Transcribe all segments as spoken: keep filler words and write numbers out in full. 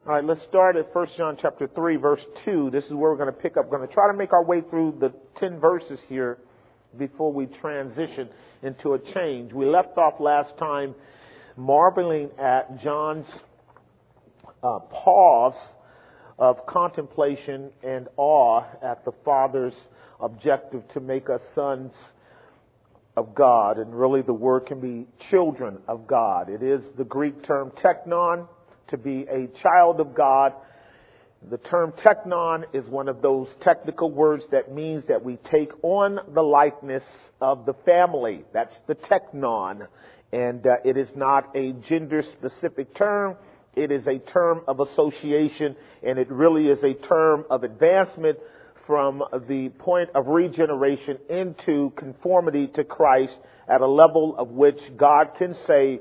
All right, let's start at First John chapter three, verse two. This is where we're going to pick up. We're going to try to make our way through the ten verses here before we transition into a change. We left off last time marveling at John's uh, pause of contemplation and awe at the Father's objective to make us sons of God. And really the word can be children of God. It is the Greek term teknon, to be a child of God. The term teknon is one of those technical words that means that we take on the likeness of the family. That's the teknon. And uh, it is not a gender-specific term. It is a term of association, and it really is a term of advancement from the point of regeneration into conformity to Christ at a level of which God can say,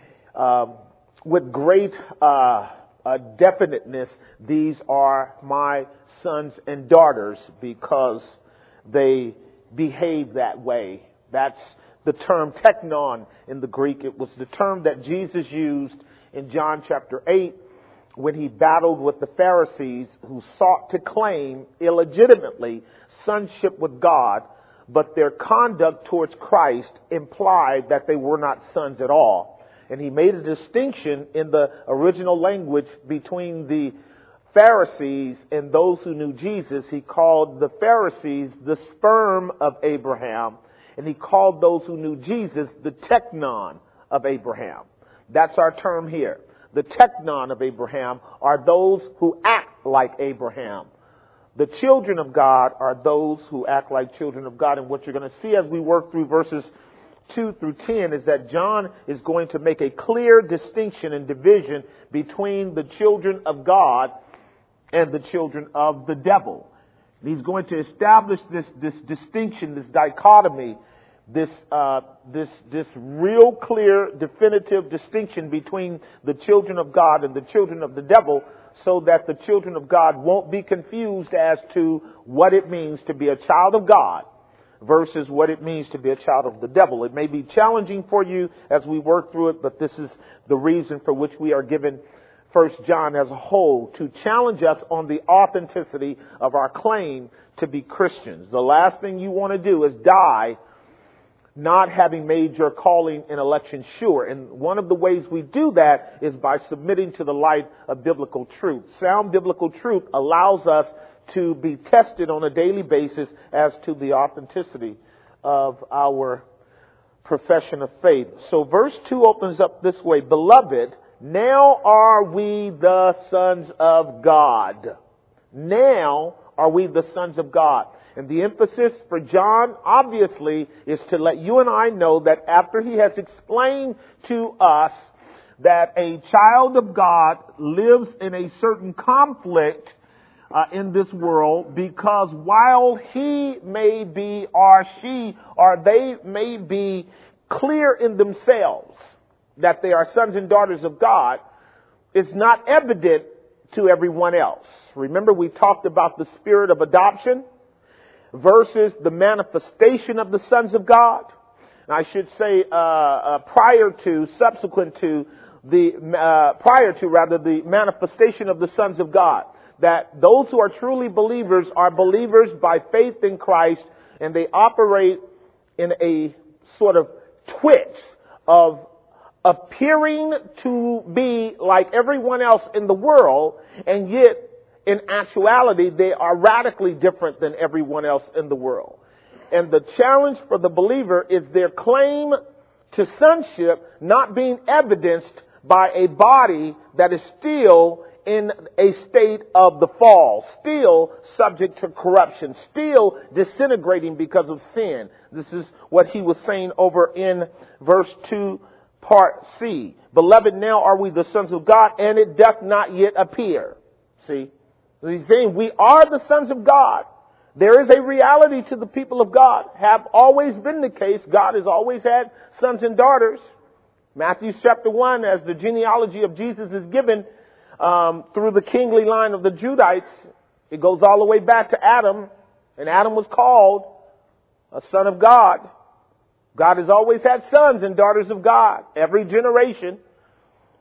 um, with great uh, uh, definiteness, these are my sons and daughters because they behave that way. That's the term teknon in the Greek. It was the term that Jesus used in John chapter eight when he battled with the Pharisees who sought to claim illegitimately sonship with God, but their conduct towards Christ implied that they were not sons at all. And he made a distinction in the original language between the Pharisees and those who knew Jesus. He called the Pharisees the sperm of Abraham, and he called those who knew Jesus the teknon of Abraham. That's our term here. The teknon of Abraham are those who act like Abraham. The children of God are those who act like children of God. And what you're going to see as we work through verses two through ten is that John is going to make a clear distinction and division between the children of God and the children of the devil. He's going to establish this, this distinction, this dichotomy, this, uh, this, this real clear, definitive distinction between the children of God and the children of the devil, so that the children of God won't be confused as to what it means to be a child of God versus what it means to be a child of the devil. It may be challenging for you as we work through it, but this is the reason for which we are given First John as a whole, to challenge us on the authenticity of our claim to be Christians. The last thing you want to do is die not having made your calling and election sure. And one of the ways we do that is by submitting to the light of biblical truth. Sound biblical truth allows us to be tested on a daily basis as to the authenticity of our profession of faith. So verse two opens up this way: Beloved, now are we the sons of God. Now are we the sons of God. And the emphasis for John, obviously, is to let you and I know that after he has explained to us that a child of God lives in a certain conflict Uh, in this world, because while he may be, or she, or they may be clear in themselves that they are sons and daughters of God, it's not evident to everyone else. Remember, we talked about the spirit of adoption versus the manifestation of the sons of God. And I should say, uh, uh, prior to, subsequent to the, uh, prior to rather, the manifestation of the sons of God. That those who are truly believers are believers by faith in Christ, and they operate in a sort of twitch of appearing to be like everyone else in the world, and yet in actuality they are radically different than everyone else in the world. And the challenge for the believer is their claim to sonship not being evidenced by a body that is still in a state of the fall, still subject to corruption, still disintegrating because of sin. This is what he was saying over in verse two, part C. Beloved, now are we the sons of God, and it doth not yet appear. See? He's saying we are the sons of God. There is a reality to the people of God. Have always been the case. God has always had sons and daughters. Matthew chapter one, as the genealogy of Jesus is given, Um, through the kingly line of the Judites, it goes all the way back to Adam, and Adam was called a son of God. God has always had sons and daughters of God, every generation.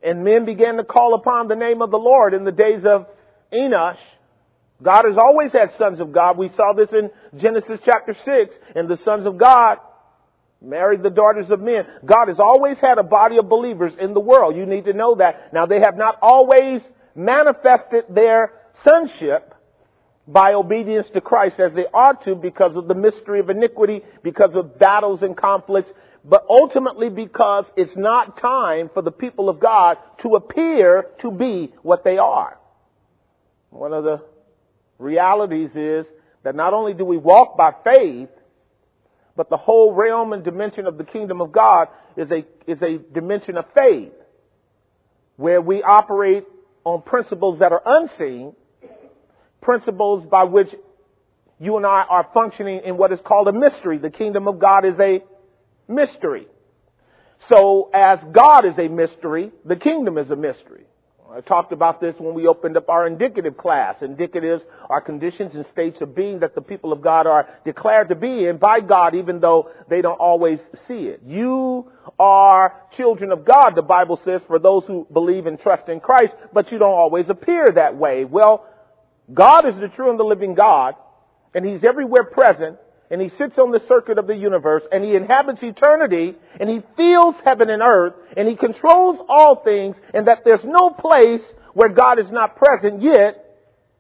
and men began to call upon the name of the Lord in the days of Enosh. God has always had sons of God. We saw this in Genesis chapter six. And the sons of God married the daughters of men. God has always had a body of believers in the world. You need to know that. Now, they have not always manifested their sonship by obedience to Christ as they ought to, because of the mystery of iniquity, because of battles and conflicts, but ultimately because it's not time for the people of God to appear to be what they are. One of the realities is that not only do we walk by faith, but the whole realm and dimension of the kingdom of God is a is a dimension of faith, where we operate on principles that are unseen, principles by which you and I are functioning in what is called a mystery. The kingdom of God is a mystery. So as God is a mystery, the kingdom is a mystery. I talked about this when we opened up our indicative class. Indicatives are conditions and states of being that the people of God are declared to be in by God, even though they don't always see it. You are children of God, the Bible says, for those who believe and trust in Christ, but you don't always appear that way. Well, God is the true and the living God, and He's everywhere present, and He sits on the circuit of the universe, and He inhabits eternity, and He feels heaven and earth, and He controls all things, and that there's no place where God is not present, yet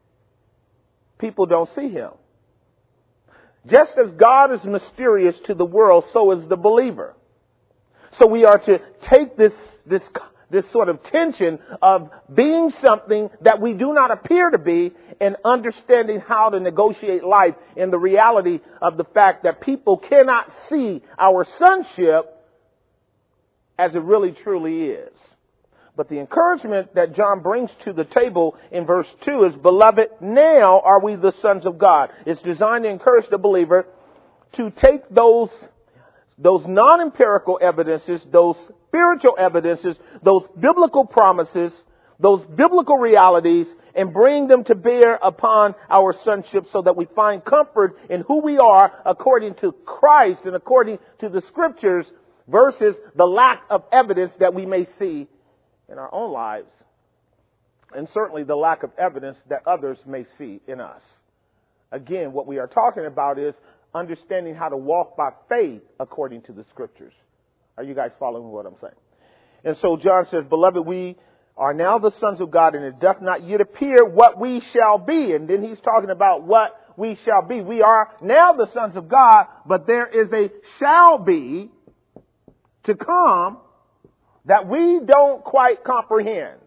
people don't see Him. Just as God is mysterious to the world, so is the believer. So we are to take this, this, this sort of tension of being something that we do not appear to be, and understanding how to negotiate life in the reality of the fact that people cannot see our sonship as it really truly is. But the encouragement that John brings to the table in verse two is, beloved, now are we the sons of God. It's designed to encourage the believer to take those Those non-empirical evidences, those spiritual evidences, those biblical promises, those biblical realities, and bring them to bear upon our sonship so that we find comfort in who we are according to Christ and according to the Scriptures, versus the lack of evidence that we may see in our own lives, and certainly the lack of evidence that others may see in us. Again, what we are talking about is understanding how to walk by faith according to the Scriptures. Are you guys following what I'm saying? And so John says, beloved, we are now the sons of God, and it doth not yet appear what we shall be. And then he's talking about what we shall be. We are now the sons of God, but there is a shall be to come that we don't quite comprehend.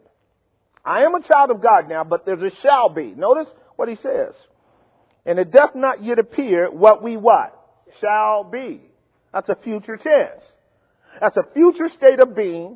I am a child of God now, but there's a shall be. Notice what he says. And it doth not yet appear what we what? Shall be. That's a future tense. That's a future state of being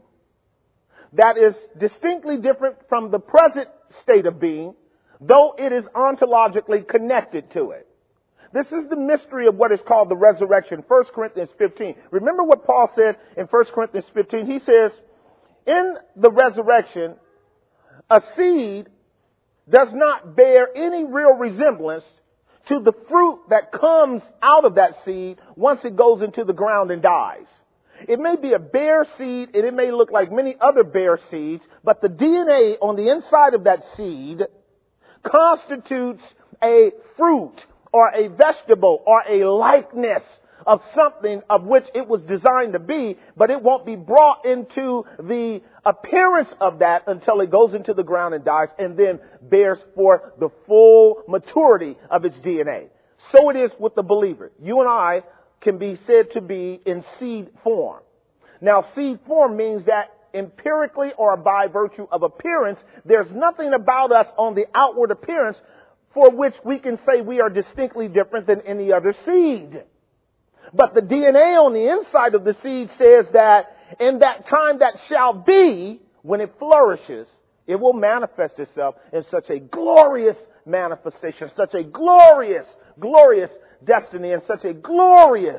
that is distinctly different from the present state of being, though it is ontologically connected to it. This is the mystery of what is called the resurrection. First Corinthians fifteen. Remember what Paul said in First Corinthians fifteen? He says, in the resurrection, a seed does not bear any real resemblance to the fruit that comes out of that seed once it goes into the ground and dies. It may be a bare seed, and it may look like many other bare seeds, but the D N A on the inside of that seed constitutes a fruit or a vegetable or a likeness of something of which it was designed to be, but it won't be brought into the appearance of that until it goes into the ground and dies, and then bears forth the full maturity of its D N A. So it is with the believer. You and I can be said to be in seed form. Now, seed form means that empirically or by virtue of appearance, there's nothing about us on the outward appearance for which we can say we are distinctly different than any other seed. But the D N A on the inside of the seed says that in that time that shall be, when it flourishes, it will manifest itself in such a glorious manifestation, such a glorious, glorious destiny, and such a glorious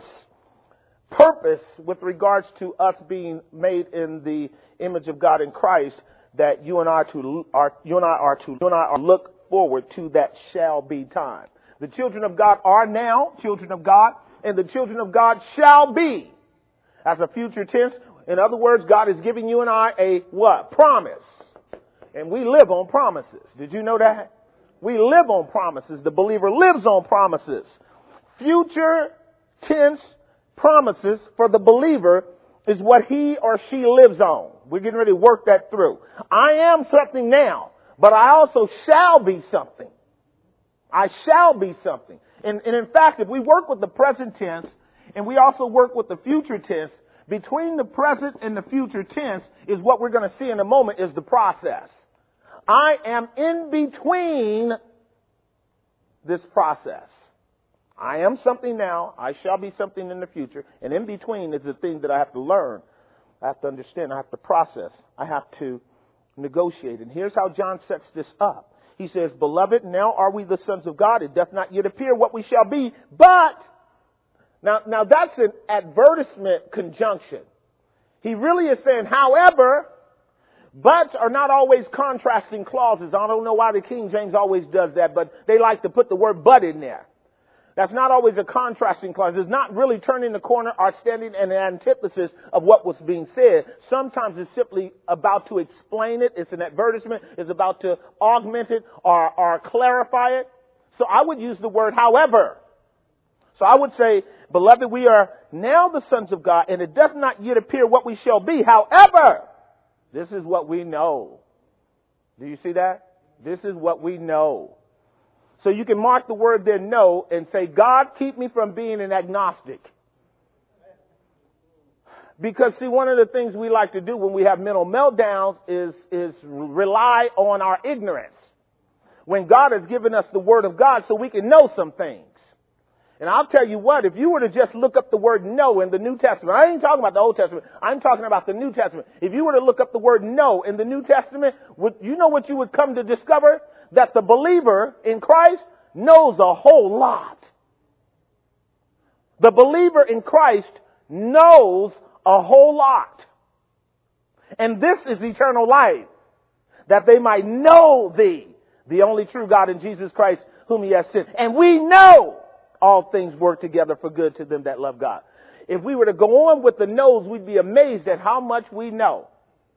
purpose with regards to us being made in the image of God in Christ, that you and I to are you and I are to you and I are look forward to that shall be time. The children of God are now children of God, and the children of God shall be. As a future tense, In other words, God is giving you and I a what? Promise. And we live on promises. Did you know that? We live on promises. The believer lives on promises. Future tense promises for the believer is what he or she lives on. We're getting ready to work that through. I am something now, but I also shall be something. I shall be something. And, and in fact, if we work with the present tense and we also work with the future tense, between the present and the future tense is what we're going to see in a moment is the process. I am in between this process. I am something now. I shall be something in the future. And in between is the thing that I have to learn. I have to understand. I have to process. I have to negotiate. And here's how John sets this up. He says, Beloved, now are we the sons of God. It doth not yet appear what we shall be. But, now, now that's an advertisement conjunction. He really is saying, however, buts are not always contrasting clauses. I don't know why the King James always does that, but they like to put the word but in there. That's not always a contrasting clause. It's not really turning the corner or standing in an antithesis of what was being said. Sometimes it's simply about to explain it. It's an advertisement. It's about to augment it or, or clarify it. So I would use the word however. So I would say, Beloved, we are now the sons of God, and it does not yet appear what we shall be. However, this is what we know. Do you see that? This is what we know. So you can mark the word there, know, and say, God, keep me from being an agnostic. Because, see, one of the things we like to do when we have mental meltdowns is, is rely on our ignorance. When God has given us the word of God so we can know some things. And I'll tell you what, if you were to just look up the word know in the New Testament, I ain't talking about the Old Testament, I'm talking about the New Testament. If you were to look up the word know in the New Testament, would, you know what you would come to discover? That the believer in Christ knows a whole lot. The believer in Christ knows a whole lot. And this is eternal life, that they might know thee, the only true God, in Jesus Christ, whom he has sent. And we know all things work together for good to them that love God. If we were to go on with the knows, we'd be amazed at how much we know.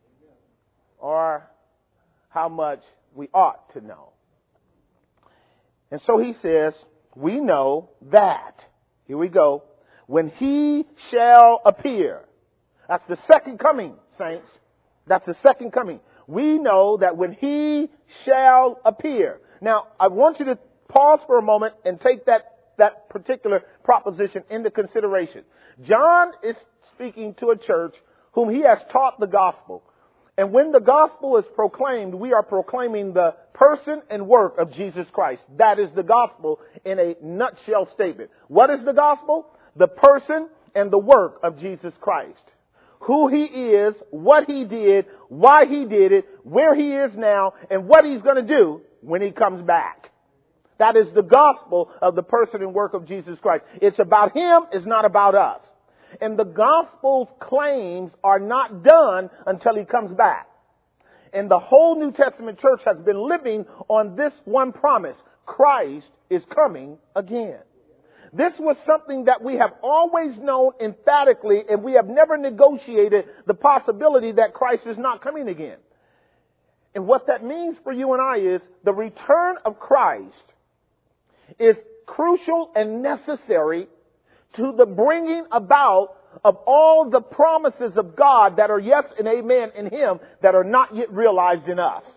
Or how much we ought to know. And so he says, we know that, here we go, when he shall appear. That's the second coming, saints. That's the second coming. We know that when he shall appear. Now, I want you to pause for a moment and take that, that particular proposition into consideration. John is speaking to a church whom he has taught the gospel. And when the gospel is proclaimed, we are proclaiming the person and work of Jesus Christ. That is the gospel in a nutshell statement. What is the gospel? The person and the work of Jesus Christ. Who he is, what he did, why he did it, where he is now, and what he's going to do when he comes back. That is the gospel of the person and work of Jesus Christ. It's about him, it's not about us. And the gospel's claims are not done until he comes back. And the whole New Testament church has been living on this one promise. Christ is coming again. This was something that we have always known emphatically, and we have never negotiated the possibility that Christ is not coming again. And what that means for you and I is the return of Christ is crucial and necessary to the bringing about of all the promises of God that are yes and amen in him that are not yet realized in us.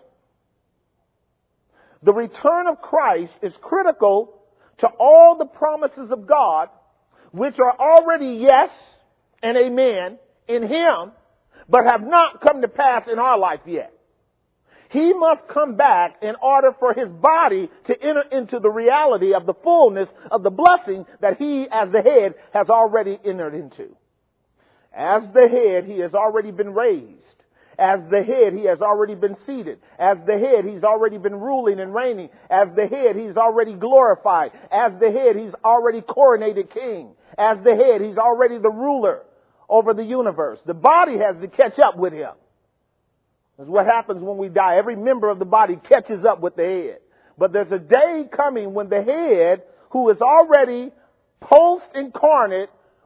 The return of Christ is critical to all the promises of God which are already yes and amen in him but have not come to pass in our life yet. He must come back in order for his body to enter into the reality of the fullness of the blessing that he, as the head, has already entered into. As the head, he has already been raised. As the head, he has already been seated. As the head, he's already been ruling and reigning. As the head, he's already glorified. As the head, he's already coronated king. As the head, he's already the ruler over the universe. The body has to catch up with him. That's what happens when we die. Every member of the body catches up with the head. But there's a day coming when the head, who is already post-incarnate,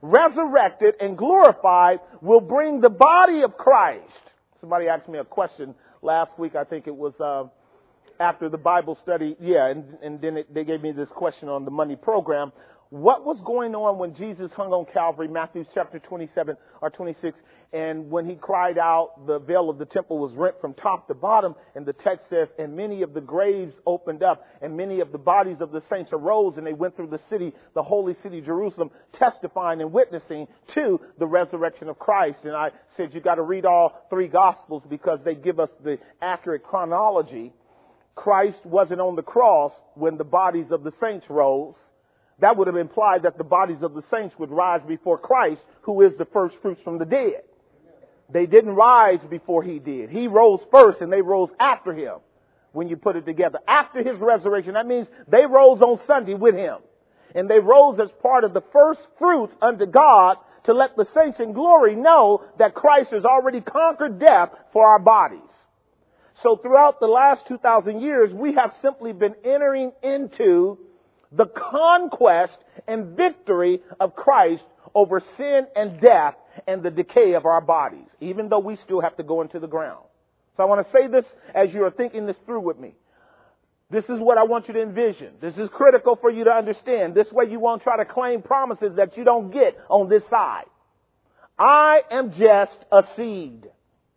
resurrected and glorified, will bring the body of Christ. Somebody asked me a question last week. I think it was uh, after the Bible study. Yeah, and, and then it, they gave me this question on the Monday program. What was going on when Jesus hung on Calvary, Matthew chapter twenty-seven or twenty-six, and when he cried out, the veil of the temple was rent from top to bottom, and the text says, and many of the graves opened up, and many of the bodies of the saints arose, and they went through the city, the holy city, Jerusalem, testifying and witnessing to the resurrection of Christ. And I said, you got to read all three Gospels because they give us the accurate chronology. Christ wasn't on the cross when the bodies of the saints rose. That would have implied that the bodies of the saints would rise before Christ, who is the first fruits from the dead. They didn't rise before he did. He rose first and they rose after him when you put it together. After his resurrection, that means they rose on Sunday with him. And they rose as part of the first fruits unto God to let the saints in glory know that Christ has already conquered death for our bodies. So throughout the last two thousand years, we have simply been entering into the conquest and victory of Christ over sin and death and the decay of our bodies, even though we still have to go into the ground. So I want to say this as you are thinking this through with me. This is what I want you to envision. This is critical for you to understand. This way you won't try to claim promises that you don't get on this side. I am just a seed.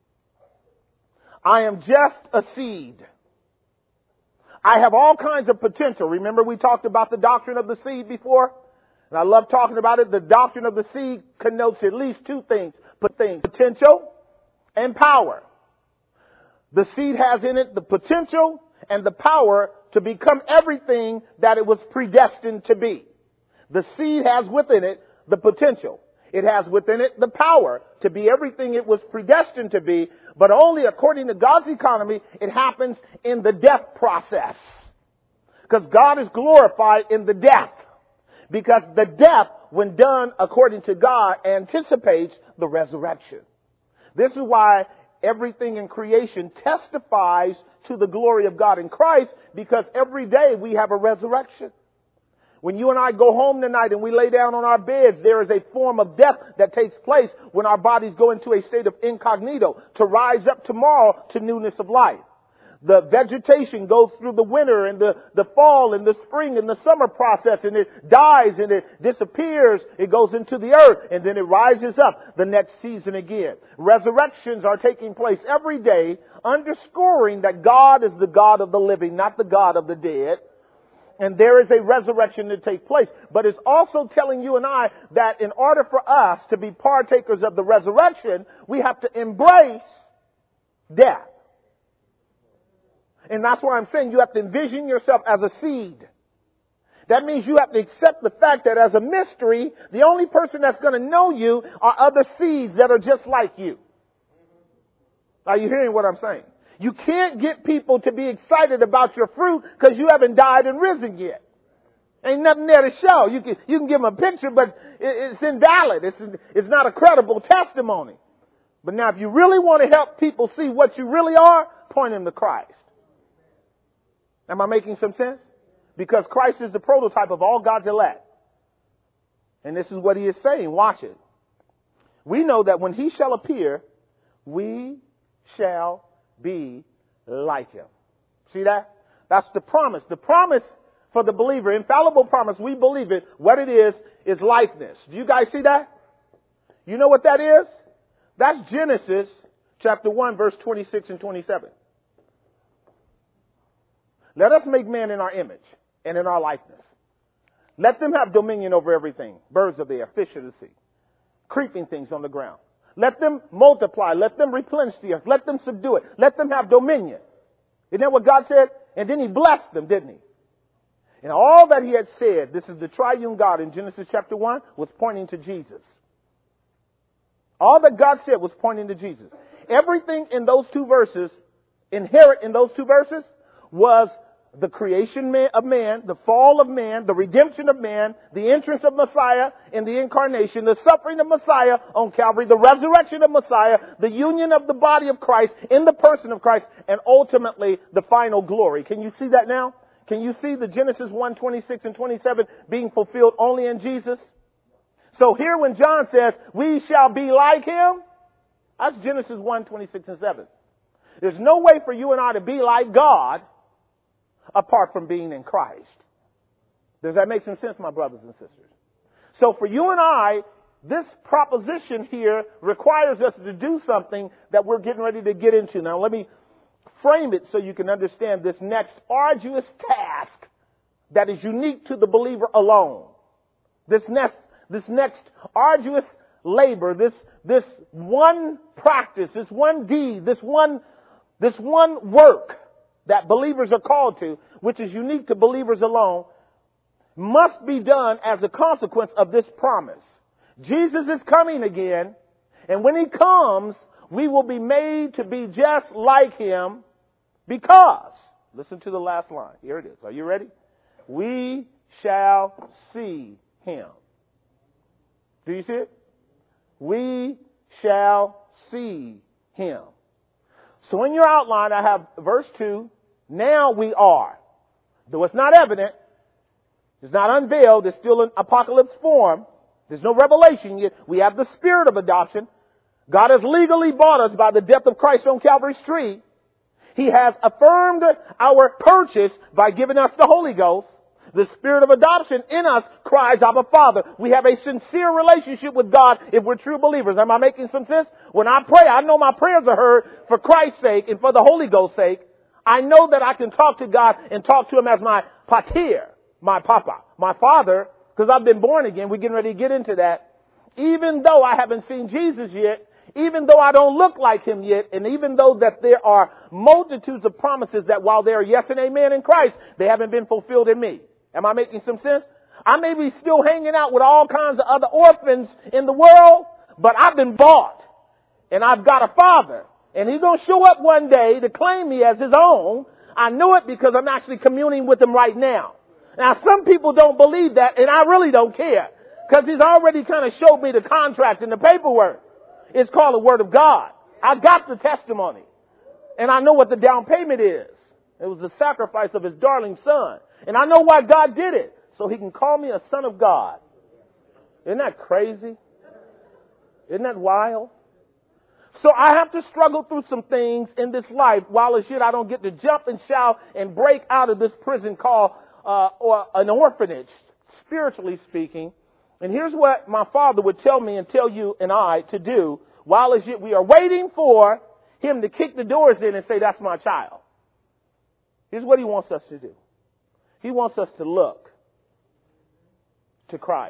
I am just a seed. I have all kinds of potential. Remember we talked about the doctrine of the seed before? And I love talking about it. The doctrine of the seed connotes at least two things. Potential and power. The seed has in it the potential and the power to become everything that it was predestined to be. The seed has within it the potential. It has within it the power to be everything it was predestined to be, but only according to God's economy, it happens in the death process. Because God is glorified in the death. Because the death, when done according to God, anticipates the resurrection. This is why everything in creation testifies to the glory of God in Christ, because every day we have a resurrection. When you and I go home tonight and we lay down on our beds, there is a form of death that takes place when our bodies go into a state of incognito to rise up tomorrow to newness of life. The vegetation goes through the winter and the, the fall and the spring and the summer process, and it dies and it disappears. It goes into the earth and then it rises up the next season again. Resurrections are taking place every day, underscoring that God is the God of the living, not the God of the dead. And there is a resurrection to take place. But it's also telling you and I that in order for us to be partakers of the resurrection, we have to embrace death. And that's why I'm saying you have to envision yourself as a seed. That means you have to accept the fact that as a mystery, the only person that's going to know you are other seeds that are just like you. Are you hearing what I'm saying? You can't get people to be excited about your fruit because you haven't died and risen yet. Ain't nothing there to show. You can, you can give them a picture, but it, it's invalid. It's, it's not a credible testimony. But now if you really want to help people see what you really are, point them to Christ. Am I making some sense? Because Christ is the prototype of all God's elect. And this is what he is saying. Watch it. We know that when he shall appear, we shall be like him. See that? That's the promise. The promise for the believer, infallible promise, we believe it. What it is, is likeness. Do you guys see that? You know what that is? That's Genesis chapter one, verse twenty-six and twenty-seven. Let us make man in our image and in our likeness. Let them have dominion over everything. Birds of the air, fish of the sea, creeping things on the ground. Let them multiply. Let them replenish the earth. Let them subdue it. Let them have dominion. Isn't that what God said? And then he blessed them, didn't he? And all that he had said, this is the triune God in Genesis chapter one, was pointing to Jesus. All that God said was pointing to Jesus. Everything in those two verses, inherent in those two verses, was the creation of man, the fall of man, the redemption of man, the entrance of Messiah in the incarnation, the suffering of Messiah on Calvary, the resurrection of Messiah, the union of the body of Christ in the person of Christ, and ultimately the final glory. Can you see that now? Can you see the Genesis one, twenty-six and twenty-seven being fulfilled only in Jesus? So here when John says, we shall be like him, that's Genesis one, twenty-six and seven. There's no way for you and I to be like God apart from being in Christ. Does that make some sense, my brothers and sisters? So for you and I, this proposition here requires us to do something that we're getting ready to get into. Now let me frame it so you can understand this next arduous task that is unique to the believer alone. This next, this next arduous labor, this, this one practice, this one deed, this one, this one work that believers are called to, which is unique to believers alone, must be done as a consequence of this promise. Jesus is coming again, and when he comes, we will be made to be just like him because, listen to the last line. Here it is. Are you ready? We shall see him. Do you see it? We shall see him. So in your outline, I have verse two. Now we are. Though it's not evident, it's not unveiled, it's still in apocalypse form. There's no revelation yet. We have the spirit of adoption. God has legally bought us by the death of Christ on Calvary's tree. He has affirmed our purchase by giving us the Holy Ghost. The spirit of adoption in us cries, Abba, Father. We have a sincere relationship with God if we're true believers. Am I making some sense? When I pray, I know my prayers are heard for Christ's sake and for the Holy Ghost's sake. I know that I can talk to God and talk to him as my pater, my papa, my father, because I've been born again. We're getting ready to get into that. Even though I haven't seen Jesus yet, even though I don't look like him yet, and even though that there are multitudes of promises that while they are yes and amen in Christ, they haven't been fulfilled in me. Am I making some sense? I may be still hanging out with all kinds of other orphans in the world, but I've been bought. And I've got a father. And he's going to show up one day to claim me as his own. I know it because I'm actually communing with him right now. Now, some people don't believe that, and I really don't care. Because he's already kind of showed me the contract and the paperwork. It's called the Word of God. I got the testimony. And I know what the down payment is. It was the sacrifice of his darling son. And I know why God did it. So he can call me a son of God. Isn't that crazy? Isn't that wild? So I have to struggle through some things in this life while as yet I don't get to jump and shout and break out of this prison called uh, or an orphanage, spiritually speaking. And here's what my father would tell me and tell you and I to do while as yet we are waiting for him to kick the doors in and say, that's my child. Here's what he wants us to do. He wants us to look to Christ.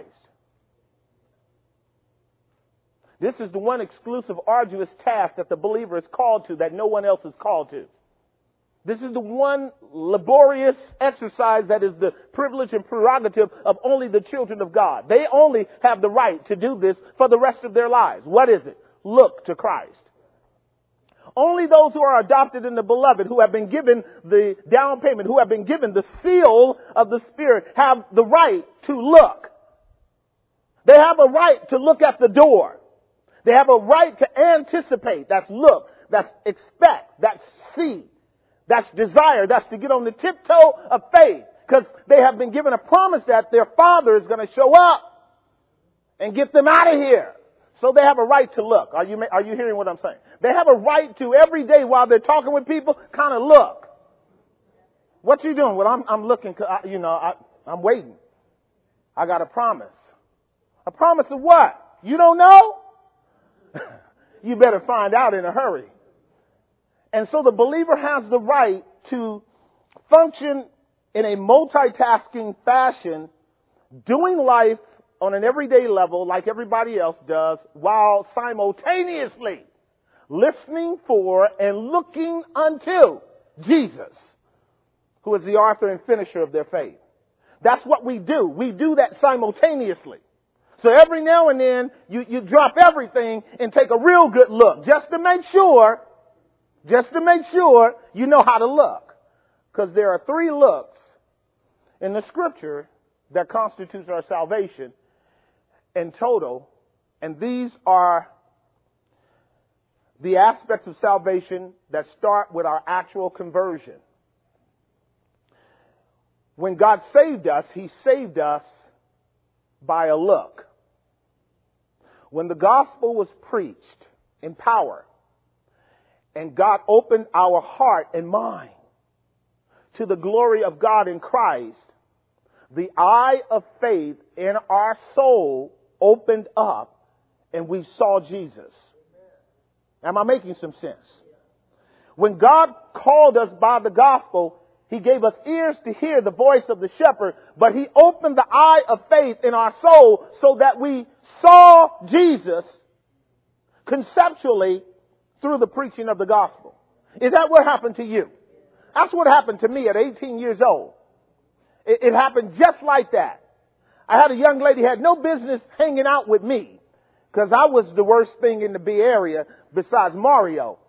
This is the one exclusive, arduous task that the believer is called to that no one else is called to. This is the one laborious exercise that is the privilege and prerogative of only the children of God. They only have the right to do this for the rest of their lives. What is it? Look to Christ. Only those who are adopted in the beloved, who have been given the down payment, who have been given the seal of the Spirit, have the right to look. They have a right to look at the door. They have a right to anticipate. That's look. That's expect. That's see. That's desire. That's to get on the tiptoe of faith. Because they have been given a promise that their Father is going to show up and get them out of here. So they have a right to look. Are you, are you hearing what I'm saying? They have a right to every day while they're talking with people, kind of look. What you doing? Well, I'm, I'm looking, you know, I, I'm waiting. I got a promise. A promise of what? You don't know? You better find out in a hurry. And so the believer has the right to function in a multitasking fashion, doing life on an everyday level like everybody else does, while simultaneously listening for and looking unto Jesus, who is the author and finisher of their faith. That's what we do. We do that simultaneously. So every now and then you, you drop everything and take a real good look just to make sure, just to make sure you know how to look. Because there are three looks in the scripture that constitutes our salvation in total. And these are the aspects of salvation that start with our actual conversion. When God saved us, He saved us by a look. When the gospel was preached in power and God opened our heart and mind to the glory of God in Christ, the eye of faith in our soul opened up and we saw Jesus. Am I making some sense? When God called us by the gospel, He gave us ears to hear the voice of the shepherd, but He opened the eye of faith in our soul so that we saw Jesus conceptually through the preaching of the gospel. Is that what happened to you? That's what happened to me at eighteen years old. It, it happened just like that. I had a young lady who had no business hanging out with me because I was the worst thing in the Bay Area besides Mario.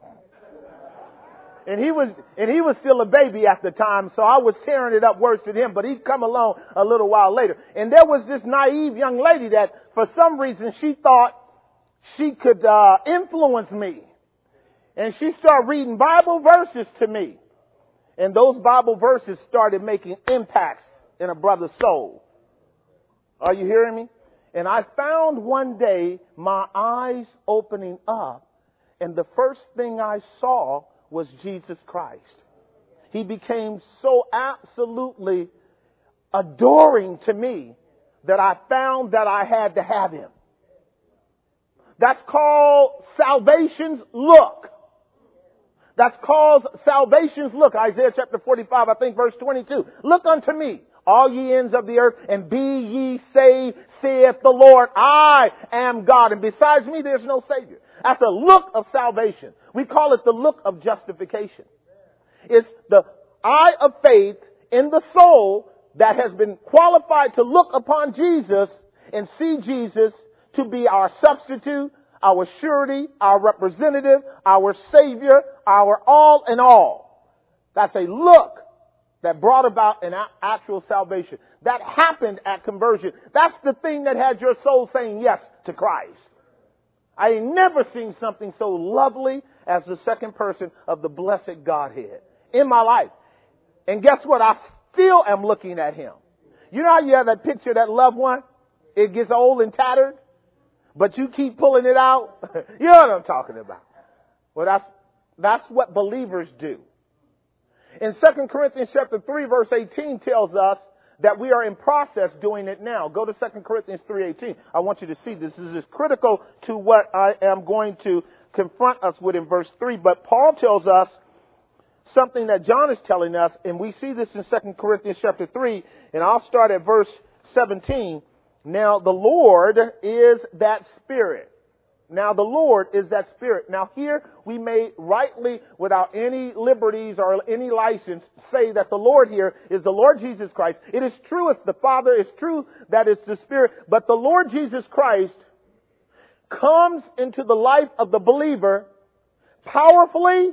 And he was, and he was still a baby at the time, so I was tearing it up worse than him, but he'd come along a little while later. And there was this naive young lady that for some reason she thought she could, uh, influence me. And she started reading Bible verses to me. And those Bible verses started making impacts in a brother's soul. Are you hearing me? And I found one day my eyes opening up, and the first thing I saw was Jesus Christ. He became so absolutely adoring to me that I found that I had to have Him. That's called salvation's look. That's called salvation's look. Isaiah chapter forty-five, I think verse twenty-two. Look unto me, all ye ends of the earth, and be ye saved, saith the Lord. I am God, and besides me there's no Savior. That's a look of salvation. We call it the look of justification. It's the eye of faith in the soul that has been qualified to look upon Jesus and see Jesus to be our substitute, our surety, our representative, our Savior, our all in all. That's a look that brought about an actual salvation. That happened at conversion. That's the thing that had your soul saying yes to Christ. I ain't never seen something so lovely as the second person of the blessed Godhead in my life. And guess what? I still am looking at Him. You know how you have that picture of that loved one? It gets old and tattered, but you keep pulling it out. You know what I'm talking about. Well, that's, that's what believers do. In Second Corinthians chapter three, verse eighteen tells us that we are in process doing it now. Go to Second Corinthians three eighteen. I want you to see this. This is critical to what I am going to confront us with in verse three. But Paul tells us something that John is telling us, and we see this in Second Corinthians chapter three, and I'll start at verse seventeen. Now the Lord is that Spirit. Now the Lord is that Spirit. Now here we may rightly, without any liberties or any license, say that the Lord here is the Lord Jesus Christ. It is true it's the Father. It's true that it's the Spirit. But the Lord Jesus Christ comes into the life of the believer powerfully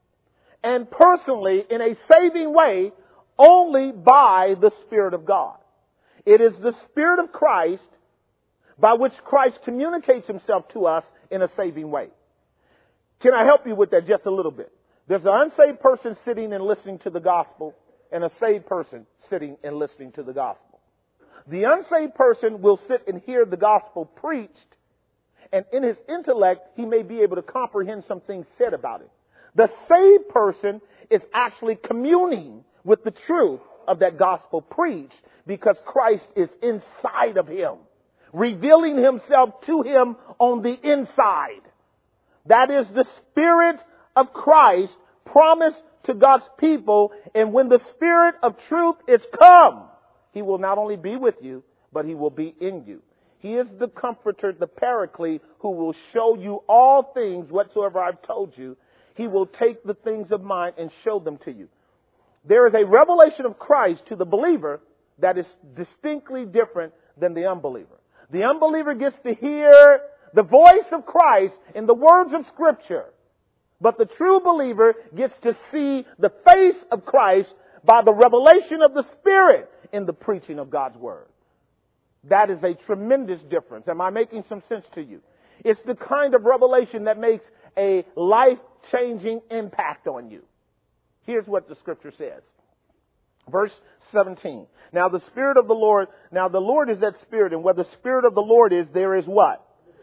and personally in a saving way only by the Spirit of God. It is the Spirit of Christ by which Christ communicates Himself to us in a saving way. Can I help you with that just a little bit? There's an unsaved person sitting and listening to the gospel and a saved person sitting and listening to the gospel. The unsaved person will sit and hear the gospel preached, and in his intellect, he may be able to comprehend some things said about it. The saved person is actually communing with the truth of that gospel preached because Christ is inside of him, revealing Himself to him on the inside. That is the Spirit of Christ promised to God's people. And when the Spirit of truth is come, He will not only be with you, but He will be in you. He is the Comforter, the Paraclete, who will show you all things whatsoever I've told you. He will take the things of mine and show them to you. There is a revelation of Christ to the believer that is distinctly different than the unbeliever. The unbeliever gets to hear the voice of Christ in the words of Scripture. But the true believer gets to see the face of Christ by the revelation of the Spirit in the preaching of God's Word. That is a tremendous difference. Am I making some sense to you? It's the kind of revelation that makes a life-changing impact on you. Here's what the Scripture says. Verse seventeen. Now the Spirit of the Lord, now the Lord is that Spirit, and where the Spirit of the Lord is, there is what?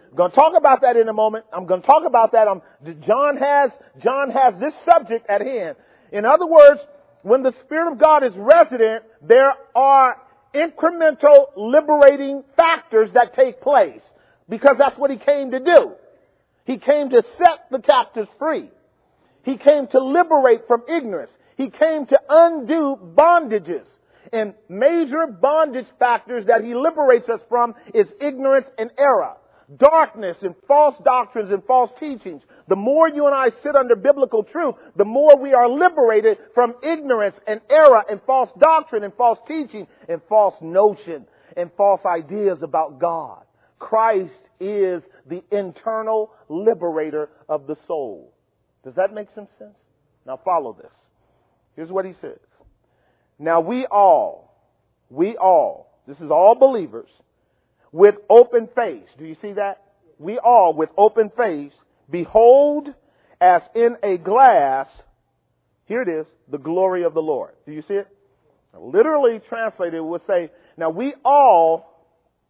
Going to talk about that in a moment. I'm going to talk about that. Um, John has, John has this subject at hand. In other words, when the Spirit of God is resident, there are incremental liberating factors that take place, because that's what He came to do. He came to set the captives free. He came to liberate from ignorance. He came to undo bondages. And major bondage factors that He liberates us from is ignorance and error, darkness and false doctrines and false teachings. The more you and I sit under biblical truth, the more we are liberated from ignorance and error and false doctrine and false teaching and false notion and false ideas about God. Christ is the internal liberator of the soul. Does that make some sense? Now follow this. Here's what he says. Now we all, we all, this is all believers, with open face. Do you see that? We all, with open face, behold as in a glass, here it is, the glory of the Lord. Do you see it? Literally translated, it would say, now we all,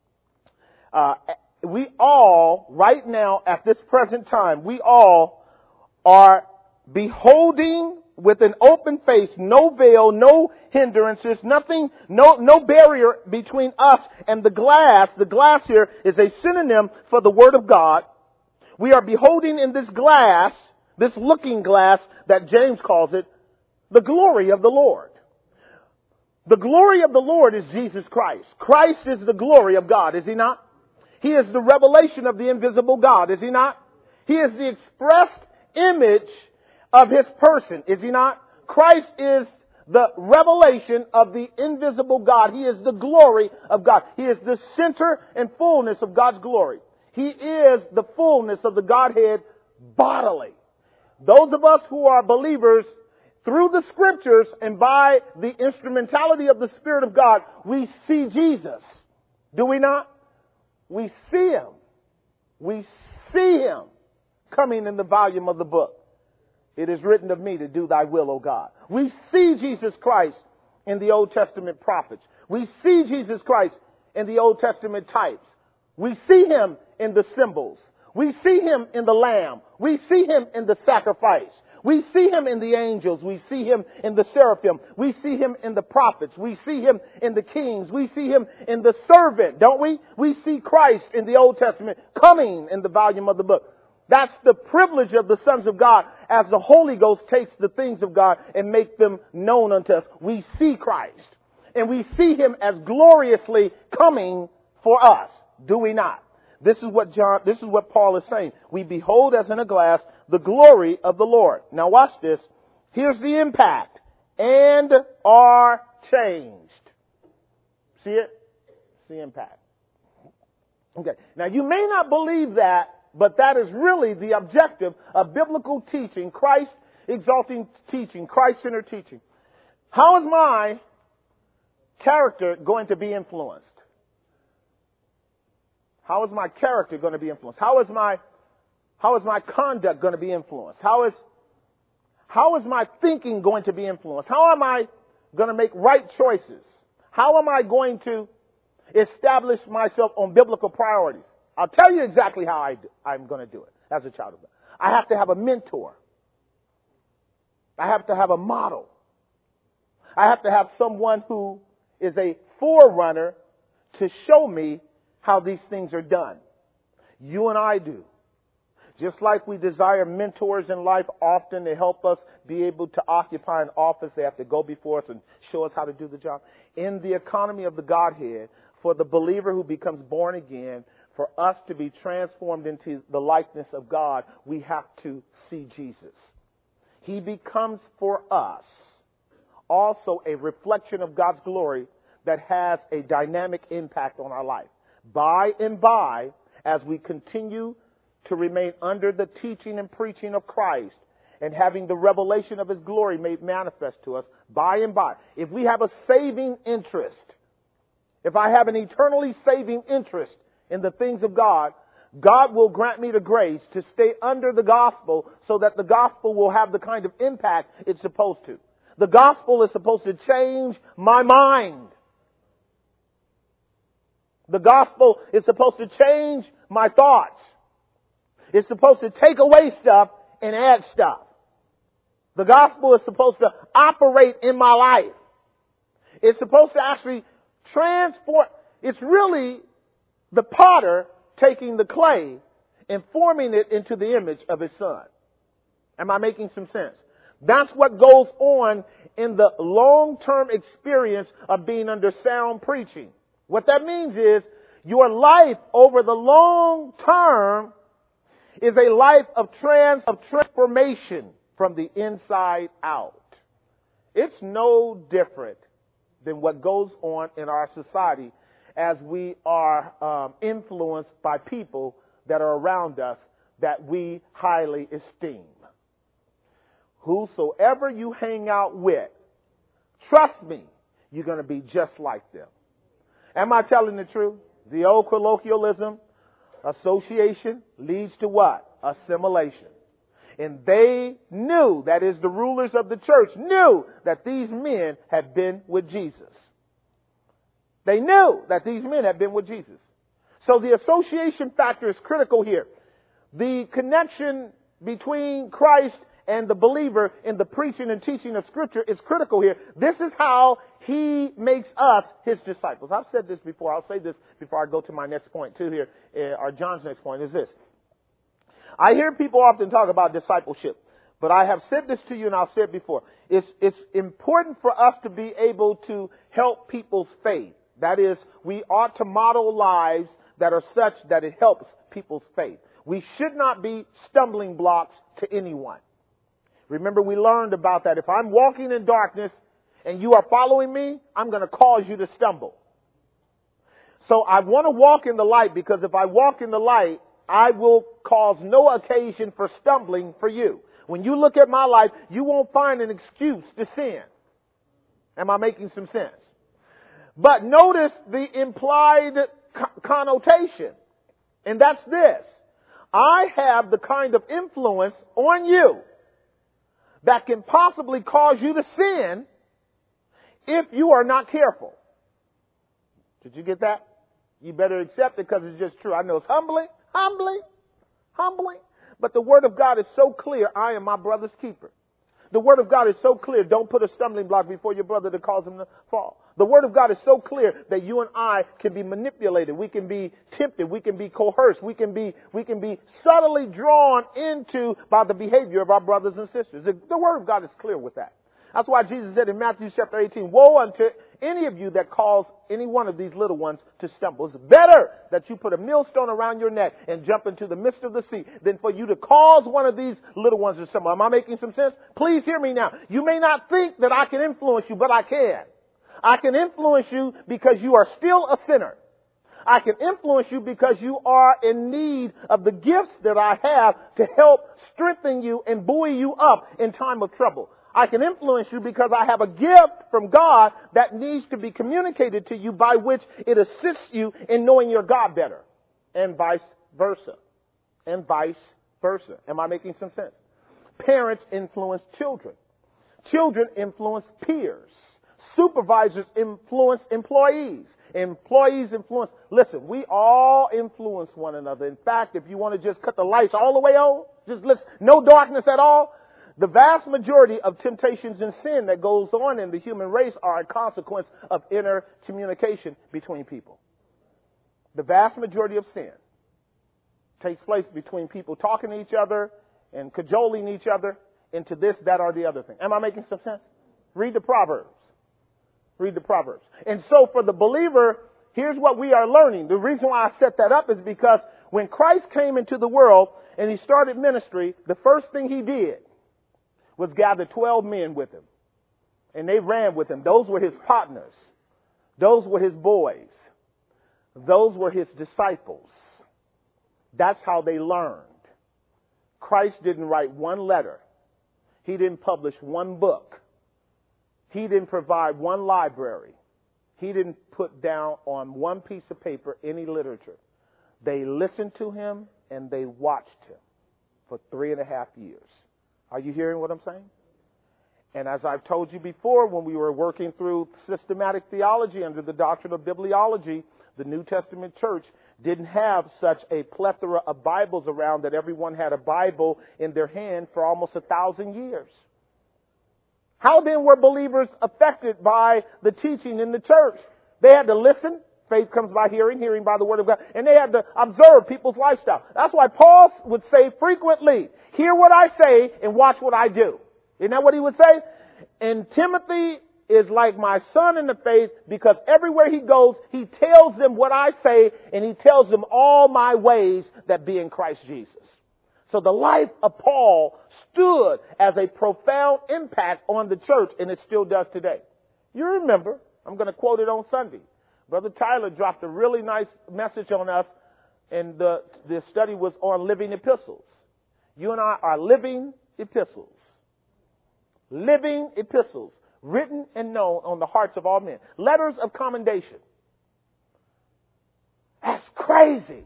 uh, we all, right now, at this present time, we all are beholding with an open face, no veil, no hindrances, nothing, no, no barrier between us and the glass. The glass here is a synonym for the Word of God. We are beholding in this glass, this looking glass that James calls it, the glory of the Lord. The glory of the Lord is Jesus Christ. Christ is the glory of God, is He not? He is the revelation of the invisible God, is He not? He is the expressed image of His person, is He not? Christ is the revelation of the invisible God. He is the glory of God. He is the center and fullness of God's glory. He is the fullness of the Godhead bodily. Those of us who are believers, through the Scriptures and by the instrumentality of the Spirit of God, we see Jesus. Do we not? We see Him. We see Him coming in the volume of the book. It is written of me to do thy will, O God. We see Jesus Christ in the Old Testament prophets. We see Jesus Christ in the Old Testament types. We see Him in the symbols. We see Him in the Lamb. We see Him in the sacrifice. We see Him in the angels. We see Him in the seraphim. We see Him in the prophets. We see Him in the kings. We see Him in the servant, don't we? We see Christ in the Old Testament coming in the volume of the book. That's the privilege of the sons of God as the Holy Ghost takes the things of God and make them known unto us. We see Christ, and we see Him as gloriously coming for us. Do we not? This is what John, this is what Paul is saying. We behold as in a glass the glory of the Lord. Now watch this. Here's the impact. And are changed. See it? It's the impact. Okay. Now you may not believe that, but that is really the objective of biblical teaching, Christ exalting teaching, Christ-centered teaching. How is my character going to be influenced? How is my character going to be influenced? How is my, how is my conduct going to be influenced? How is, how is my thinking going to be influenced? How am I going to make right choices? How am I going to establish myself on biblical priorities? I'll tell you exactly how I do, I'm going to do it as a child of God. I have to have a mentor. I have to have a model. I have to have someone who is a forerunner to show me how these things are done. You and I do. Just like we desire mentors in life often to help us be able to occupy an office, they have to go before us and show us how to do the job. In the economy of the Godhead, for the believer who becomes born again, for us to be transformed into the likeness of God, we have to see Jesus. He becomes for us also a reflection of God's glory that has a dynamic impact on our life. By and by, as we continue to remain under the teaching and preaching of Christ and having the revelation of His glory made manifest to us, by and by, if we have a saving interest, if I have an eternally saving interest in the things of God, God will grant me the grace to stay under the gospel so that the gospel will have the kind of impact it's supposed to. The gospel is supposed to change my mind. The gospel is supposed to change my thoughts. It's supposed to take away stuff and add stuff. The gospel is supposed to operate in my life. It's supposed to actually transform. It's really the potter taking the clay and forming it into the image of his son. Am I making some sense? That's what goes on in the long-term experience of being under sound preaching. What that means is your life over the long term is a life of trans of transformation from the inside out. It's no different than what goes on in our society as we are um, influenced by people that are around us that we highly esteem. Whosoever you hang out with, trust me, you're going to be just like them. Am I telling the truth? The old colloquialism, association leads to what? Assimilation. And they knew, that is the rulers of the church, knew that these men had been with Jesus. They knew that these men had been with Jesus. So the association factor is critical here. The connection between Christ and the believer in the preaching and teaching of Scripture is critical here. This is how he makes us his disciples. I've said this before. I'll say this before I go to my next point too here, uh, or John's next point is this. I hear people often talk about discipleship, but I have said this to you and I'll say it before. It's, it's important for us to be able to help people's faith. That is, we ought to model lives that are such that it helps people's faith. We should not be stumbling blocks to anyone. Remember, we learned about that. If I'm walking in darkness and you are following me, I'm going to cause you to stumble. So I want to walk in the light, because if I walk in the light, I will cause no occasion for stumbling for you. When you look at my life, you won't find an excuse to sin. Am I making some sense? But notice the implied co- connotation. And that's this. I have the kind of influence on you that can possibly cause you to sin if you are not careful. Did you get that? You better accept it because it's just true. I know it's humbling, humbling, humbling. But the Word of God is so clear. I am my brother's keeper. The Word of God is so clear. Don't put a stumbling block before your brother to cause him to fall. The Word of God is so clear that you and I can be manipulated. We can be tempted. We can be coerced. We can be, we can be subtly drawn into by the behavior of our brothers and sisters. The, the Word of God is clear with that. That's why Jesus said in Matthew chapter eighteen, woe unto any of you that cause any one of these little ones to stumble. It's better that you put a millstone around your neck and jump into the midst of the sea than for you to cause one of these little ones to stumble. Am I making some sense? Please hear me now. You may not think that I can influence you, but I can. I can influence you because you are still a sinner. I can influence you because you are in need of the gifts that I have to help strengthen you and buoy you up in time of trouble. I can influence you because I have a gift from God that needs to be communicated to you, by which it assists you in knowing your God better, and vice versa, and vice versa. Am I making some sense? Parents influence children. Children influence peers. Supervisors influence employees. Employees influence. Listen, we all influence one another. In fact, if you want to just cut the lights all the way on, just listen, no darkness at all. The vast majority of temptations and sin that goes on in the human race are a consequence of inner communication between people. The vast majority of sin takes place between people talking to each other and cajoling each other into this, that, or the other thing. Am I making some sense? Read the Proverbs. Read the Proverbs. And so for the believer, here's what we are learning. The reason why I set that up is because when Christ came into the world and he started ministry, the first thing he did was gather twelve men with him. And they ran with him. Those were his partners. Those were his boys. Those were his disciples. That's how they learned. Christ didn't write one letter. He didn't publish one book. He didn't provide one library. He didn't put down on one piece of paper any literature. They listened to him and they watched him for three and a half years. Are you hearing what I'm saying? And as I've told you before, when we were working through systematic theology under the doctrine of bibliology, the New Testament church didn't have such a plethora of Bibles around that everyone had a Bible in their hand for almost a thousand years. How then were believers affected by the teaching in the church? They had to listen. Faith comes by hearing, hearing by the word of God. And they had to observe people's lifestyle. That's why Paul would say frequently, hear what I say and watch what I do. Isn't that what he would say? And Timothy is like my son in the faith because everywhere he goes, he tells them what I say and he tells them all my ways that be in Christ Jesus. So the life of Paul stood as a profound impact on the church, and it still does today. You remember, I'm going to quote it on Sunday. Brother Tyler dropped a really nice message on us, and the, the study was on living epistles. You and I are living epistles. Living epistles, written and known on the hearts of all men. Letters of commendation. That's crazy.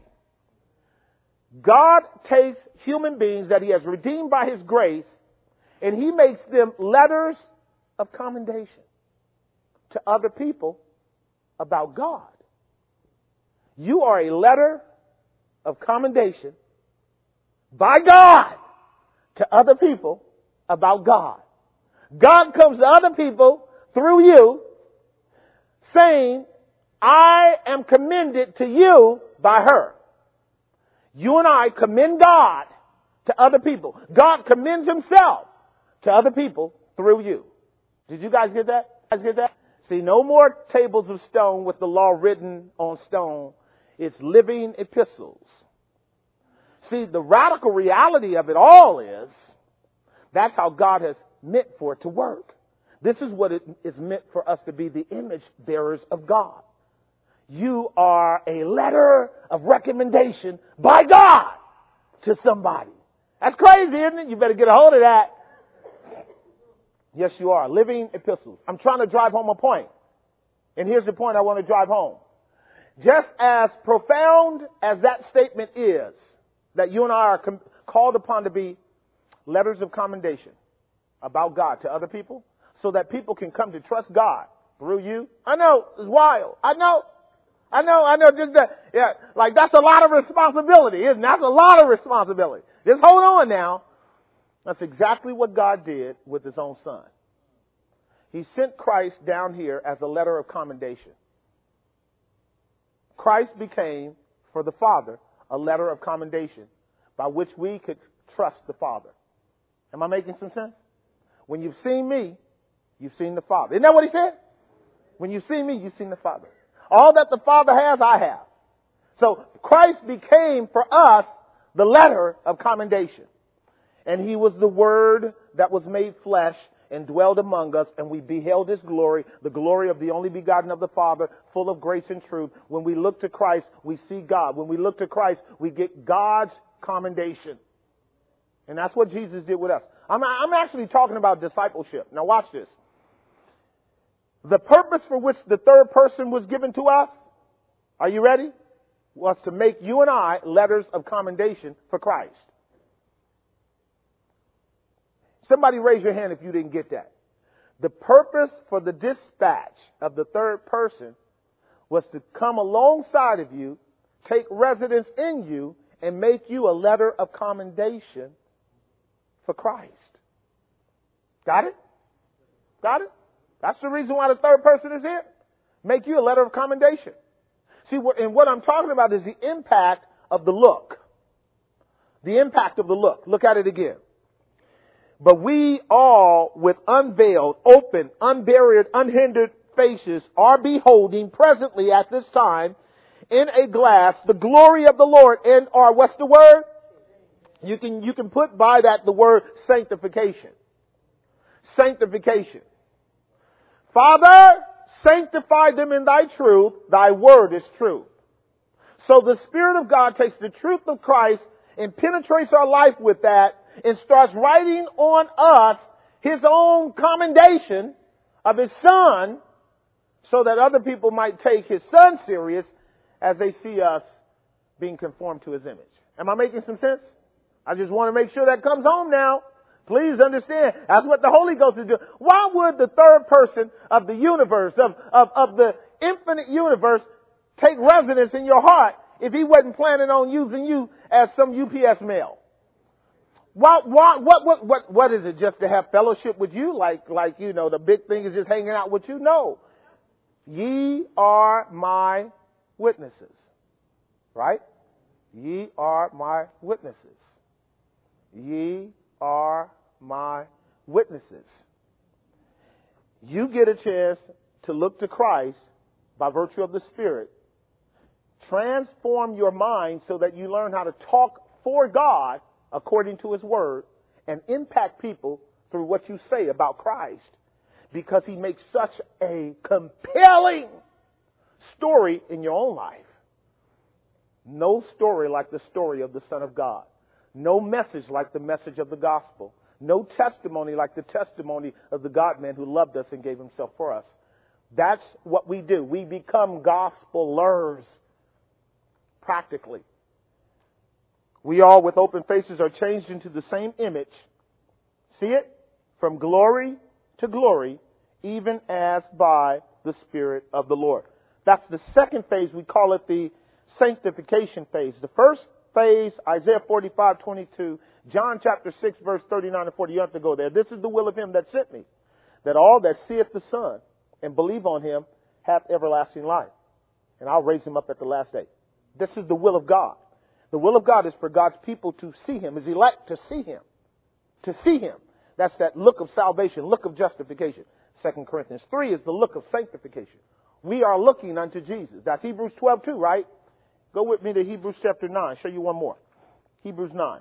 God takes human beings that he has redeemed by his grace, and he makes them letters of commendation to other people about God. You are a letter of commendation by God to other people about God. God comes to other people through you saying, I am commended to you by her. You and I commend God to other people. God commends himself to other people through you. Did you guys get that? You guys get that? See, no more tables of stone with the law written on stone. It's living epistles. See, the radical reality of it all is that's how God has meant for it to work. This is what it is meant for us to be, the image bearers of God. You are a letter of recommendation by God to somebody. That's crazy, isn't it? You better get a hold of that. Yes, you are. Living epistles. I'm trying to drive home a point. And here's the point I want to drive home. Just as profound as that statement is, that you and I are com- called upon to be letters of commendation about God to other people, so that people can come to trust God through you. I know, it's wild. I know. I know, I know, just that, yeah, like that's a lot of responsibility, isn't it? That's a lot of responsibility. Just hold on now. That's exactly what God did with his own son. He sent Christ down here as a letter of commendation. Christ became, for the Father, a letter of commendation by which we could trust the Father. Am I making some sense? When you've seen me, you've seen the Father. Isn't that what he said? When you've seen me, you've seen the Father. All that the Father has, I have. So Christ became for us the letter of commendation. And he was the Word that was made flesh and dwelled among us, and we beheld his glory, the glory of the only begotten of the Father, full of grace and truth. When we look to Christ, we see God. When we look to Christ, we get God's commendation. And that's what Jesus did with us. I'm, I'm actually talking about discipleship. Now watch this. The purpose for which the third person was given to us, are you ready? Was to make you and I letters of commendation for Christ. Somebody raise your hand if you didn't get that. The purpose for the dispatch of the third person was to come alongside of you, take residence in you, and make you a letter of commendation for Christ. Got it? Got it? That's the reason why the third person is here. Make you a letter of commendation. See, what, and what I'm talking about is the impact of the look. The impact of the look. Look at it again. But we all, with unveiled, open, unburied, unhindered faces, are beholding presently at this time in a glass the glory of the Lord, and are, what's the word? You can, you can put by that the word sanctification. Sanctification. Father, sanctify them in thy truth. Thy word is truth. So the Spirit of God takes the truth of Christ and penetrates our life with that and starts writing on us his own commendation of his son, so that other people might take his son serious as they see us being conformed to his image. Am I making some sense? I just want to make sure that comes home now. Please understand, that's what the Holy Ghost is doing. Why would the third person of the universe, of, of, of the infinite universe, take residence in your heart if he wasn't planning on using you as some U P S mail? What, what, what, what, what, what is it? Just to have fellowship with you? Like, like, you know, the big thing is just hanging out with you? No. Ye are my witnesses. Right? Ye are my witnesses. Ye are my witnesses. You get a chance to look to Christ by virtue of the Spirit. Transform your mind so that you learn how to talk for God according to His Word and impact people through what you say about Christ, because He makes such a compelling story in your own life. No story like the story of the Son of God. No message like the message of the gospel. No testimony like the testimony of the God-man who loved us and gave Himself for us. That's what we do. We become gospelers practically. We all, with open faces, are changed into the same image. See it? From glory to glory, even as by the Spirit of the Lord. That's the second phase. We call it the sanctification phase. The first phase, Isaiah forty-five twenty-two, John chapter six, verse thirty-nine and forty. You have to go there. This is the will of Him that sent me, that all that seeth the Son and believe on Him hath everlasting life, and I'll raise him up at the last day. This is the will of God. The will of God is for God's people to see Him, His elect to see Him. To see Him. That's that look of salvation, look of justification. Second Corinthians three is the look of sanctification. We are looking unto Jesus. That's Hebrews twelve two, right? Go with me to Hebrews chapter nine. Show you one more. Hebrews nine.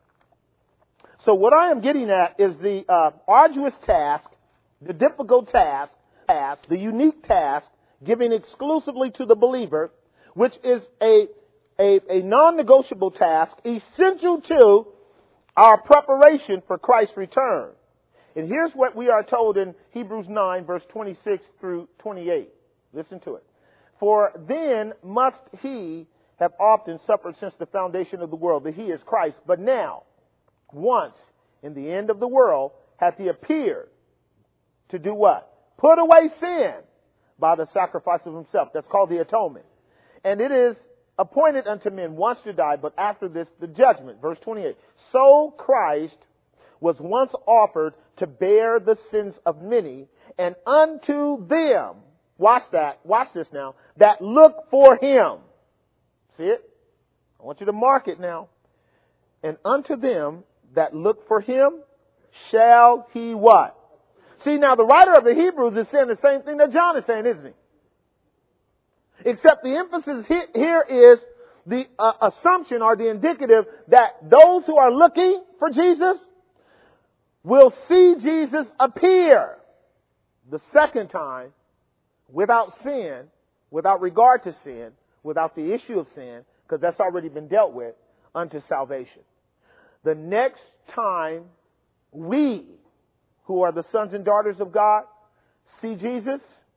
So what I am getting at is the uh, arduous task, the difficult task, task, the unique task given exclusively to the believer, which is a A, a non-negotiable task essential to our preparation for Christ's return. And here's what we are told in Hebrews nine, verse twenty-six through twenty-eight. Listen to it. For then must He have often suffered since the foundation of the world, that He is Christ. But now, once in the end of the world, hath He appeared to do what? Put away sin by the sacrifice of Himself. That's called the atonement. And it is appointed unto men once to die, but after this the judgment. Verse twenty-eight. So Christ was once offered to bear the sins of many, and unto them, watch that, watch this now, that look for Him. See it? I want you to mark it now. And unto them that look for Him shall He what? See, now the writer of the Hebrews is saying the same thing that John is saying, isn't he? Except the emphasis here is the uh, assumption or the indicative that those who are looking for Jesus will see Jesus appear the second time without sin, without regard to sin, without the issue of sin, because that's already been dealt with, unto salvation. The next time we, who are the sons and daughters of God, see Jesus,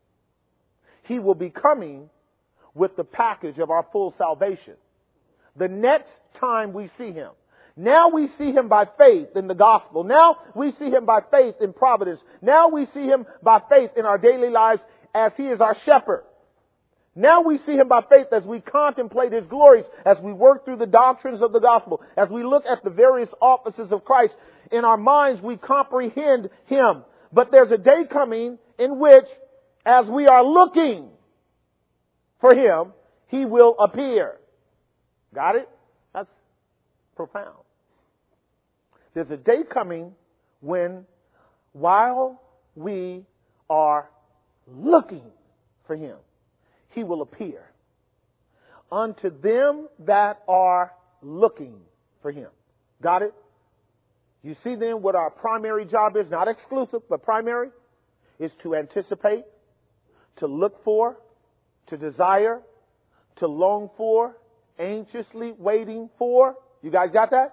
He will be coming with the package of our full salvation. The next time we see Him. Now we see Him by faith in the gospel. Now we see Him by faith in providence. Now we see Him by faith in our daily lives as He is our shepherd. Now we see Him by faith as we contemplate His glories, as we work through the doctrines of the gospel, as we look at the various offices of Christ. In our minds we comprehend Him. But there's a day coming in which, as we are looking for Him, He will appear. Got it? That's profound. There's a day coming when, while we are looking for Him, He will appear. Unto them that are looking for Him. Got it? You see then what our primary job is, not exclusive, but primary, is to anticipate, to look for, to desire, to long for, anxiously waiting for. You guys got that?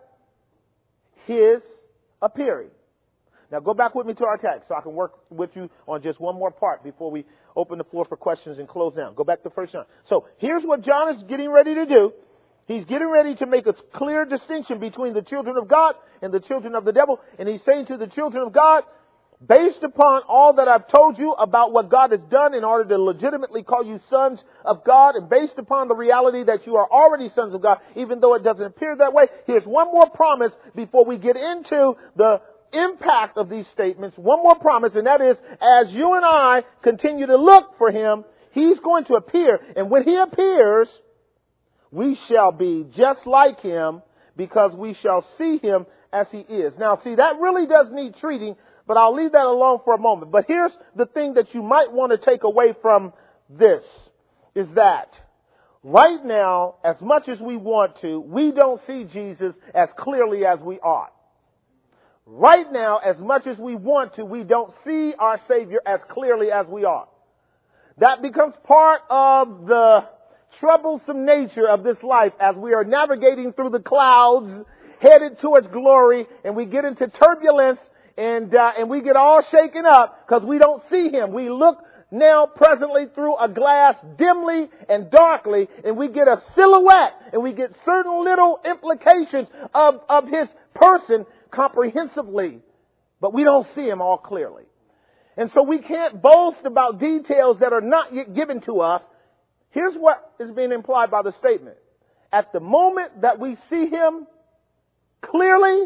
His appearing. Now go back with me to our text so I can work with you on just one more part before we open the floor for questions and close down. Go back to First John. So here's what John is getting ready to do. He's getting ready to make a clear distinction between the children of God and the children of the devil. And he's saying to the children of God, based upon all that I've told you about what God has done in order to legitimately call you sons of God, and based upon the reality that you are already sons of God, even though it doesn't appear that way, here's one more promise before we get into the impact of these statements. One more promise, and that is, as you and I continue to look for Him, He's going to appear. And when He appears, we shall be just like Him, because we shall see Him as He is. Now, see, that really does need treating, but I'll leave that alone for a moment. But here's the thing that you might want to take away from this, is that right now, as much as we want to, we don't see Jesus as clearly as we ought. Right now, as much as we want to, we don't see our Savior as clearly as we ought. That becomes part of the troublesome nature of this life as we are navigating through the clouds, headed towards glory, and we get into turbulence, and uh, and we get all shaken up because we don't see Him. We look now presently through a glass dimly and darkly, and we get a silhouette, and we get certain little implications of, of His person comprehensively, but we don't see Him all clearly. And so we can't boast about details that are not yet given to us. Here's what is being implied by the statement. At the moment that we see Him clearly,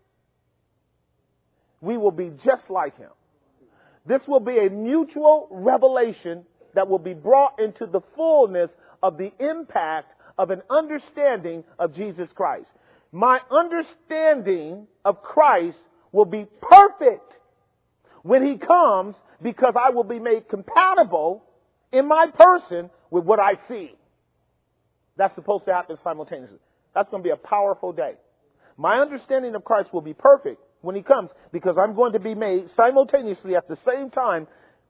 we will be just like Him. This will be a mutual revelation that will be brought into the fullness of the impact of an understanding of Jesus Christ. My understanding of Christ will be perfect when He comes, because I will be made compatible in my person with what I see. That's supposed to happen simultaneously. That's going to be a powerful day. My understanding of Christ will be perfect when He comes, because I'm going to be made simultaneously at the same time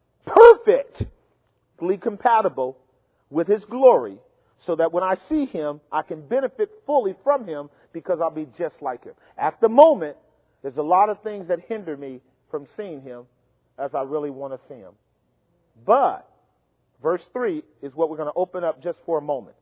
perfectly compatible with His glory, so that when I see Him, I can benefit fully from Him, because I'll be just like Him. At the moment, there's a lot of things that hinder me from seeing Him as I really want to see Him. But verse three is what we're going to open up just for a moment.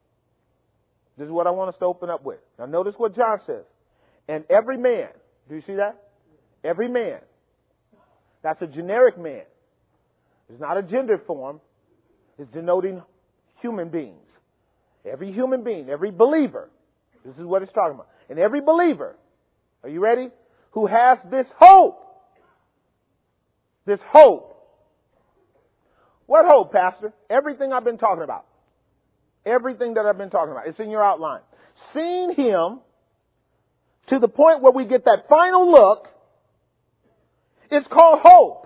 This is what I want us to open up with. Now notice what John says. And every man, do you see that? Every man. That's a generic man. It's not a gender form. It's denoting human beings. Every human being, every believer. This is what it's talking about. And every believer, are you ready? Who has this hope. This hope. What hope, Pastor? Everything I've been talking about. Everything that I've been talking about. It's in your outline. Seeing Him to the point where we get that final look, it's called hope.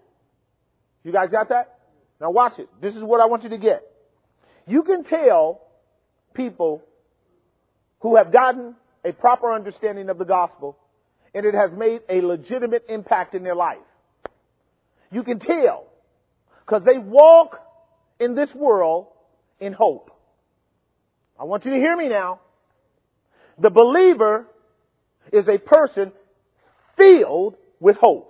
You guys got that? Now watch it. This is what I want you to get. You can tell people who have gotten a proper understanding of the gospel, and it has made a legitimate impact in their life. You can tell, because they walk in this world in hope. I want you to hear me now. The believer is a person filled with hope.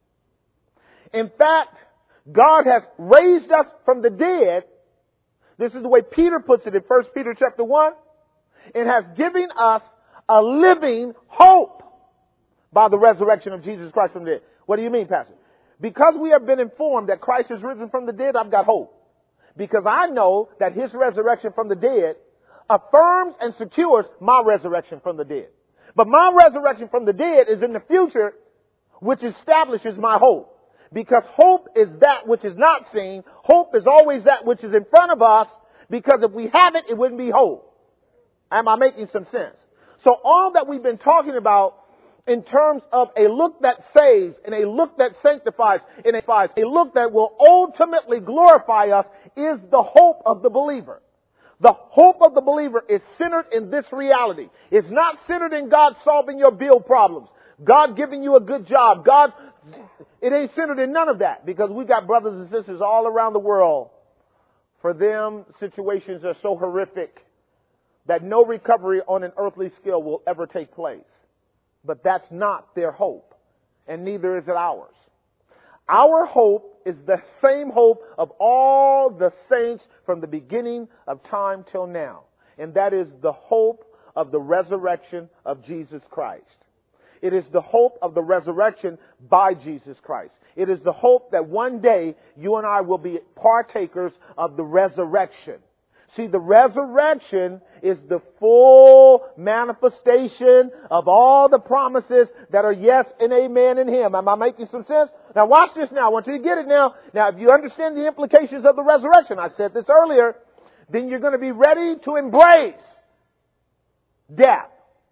In fact, God has raised us from the dead. This is the way Peter puts it in First Peter chapter one. It has given us a living hope by the resurrection of Jesus Christ from the dead. What do you mean, Pastor? Because we have been informed that Christ is risen from the dead, I've got hope. Because I know that His resurrection from the dead affirms and secures my resurrection from the dead. But my resurrection from the dead is in the future, which establishes my hope. Because hope is that which is not seen. Hope is always that which is in front of us. Because if we have it, it wouldn't be hope. Am I making some sense? So all that we've been talking about in terms of a look that saves and a look that sanctifies and a look that will ultimately glorify us is the hope of the believer. The hope of the believer is centered in this reality. It's not centered in God solving your bill problems, God giving you a good job. God, it ain't centered in none of that, because we got brothers and sisters all around the world. For them, situations are so horrific that no recovery on an earthly scale will ever take place. But that's not their hope, and neither is it ours. Our hope is the same hope of all the saints from the beginning of time till now. and that is the hope of the resurrection of Jesus Christ. It is the hope of the resurrection by Jesus Christ. It is the hope that one day you and I will be partakers of the resurrection. See, the resurrection is the full manifestation of all the promises that are yes and amen in Him. Am I making some sense? Now watch this now. I want you to get it now. Now, if you understand the implications of the resurrection, I said this earlier, then you're going to be ready to embrace death.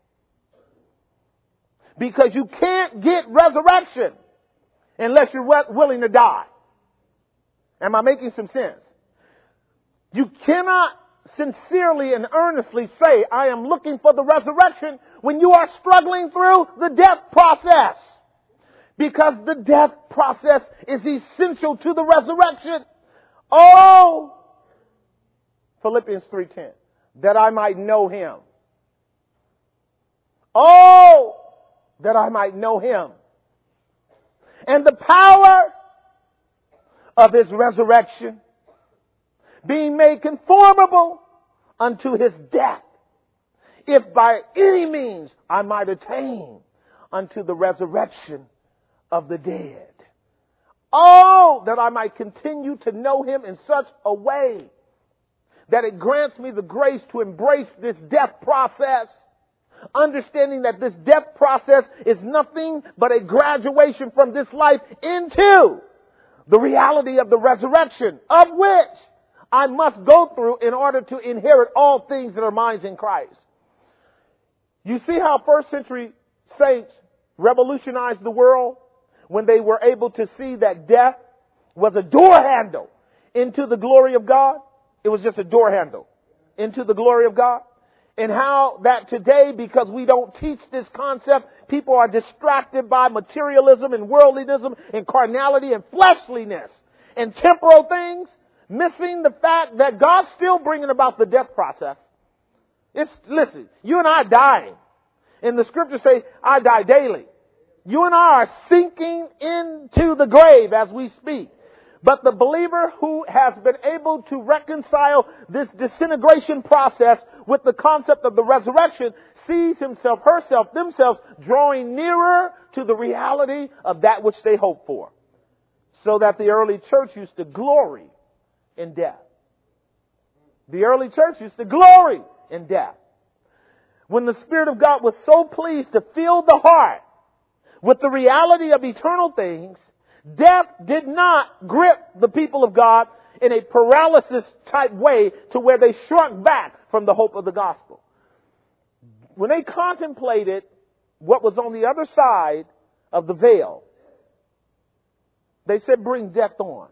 Because you can't get resurrection unless you're willing to die. Am I making some sense? You cannot sincerely and earnestly say, I am looking for the resurrection, when you are struggling through the death process. Because the death process is essential to the resurrection. Oh, Philippians three ten, that I might know Him. Oh, that I might know Him. And the power of His resurrection, being made conformable unto His death, if by any means I might attain unto the resurrection of the dead. Oh, that I might continue to know Him in such a way that it grants me the grace to embrace this death process, understanding that this death process is nothing but a graduation from this life into the reality of the resurrection, of which I must go through in order to inherit all things that are mine in Christ. You see how first century saints revolutionized the world when they were able to see that death was a door handle into the glory of God? It was just a door handle into the glory of God. And how that today, because we don't teach this concept, people are distracted by materialism and worldliness and carnality and fleshliness and temporal things, missing the fact that God's still bringing about the death process. It's, listen, you and I are dying. And the scriptures say, I die daily. You and I are sinking into the grave as we speak. But the believer who has been able to reconcile this disintegration process with the concept of the resurrection sees himself, herself, themselves drawing nearer to the reality of that which they hope for. So that the early church used to glory in death. The early church used to glory in death. When the Spirit of God was so pleased to fill the heart with the reality of eternal things, death did not grip the people of God in a paralysis type way to where they shrunk back from the hope of the gospel. When they contemplated what was on the other side of the veil, they said, bring death on.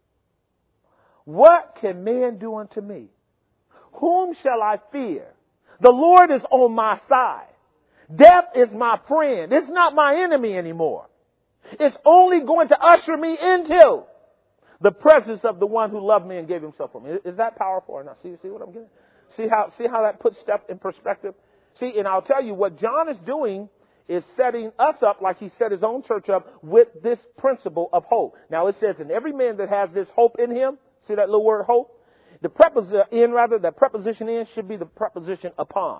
What can man do unto me? Whom shall I fear? The Lord is on my side. Death is my friend. It's not my enemy anymore. It's only going to usher me into the presence of the one who loved me and gave himself for me. Is that powerful or not? See, see what I'm getting? See how, see how that puts stuff in perspective? See, and I'll tell you what John is doing is setting us up like he set his own church up with this principle of hope. Now it says, and every man that has this hope in him, see that little word hope? The preposition in, rather, that preposition in should be the preposition upon.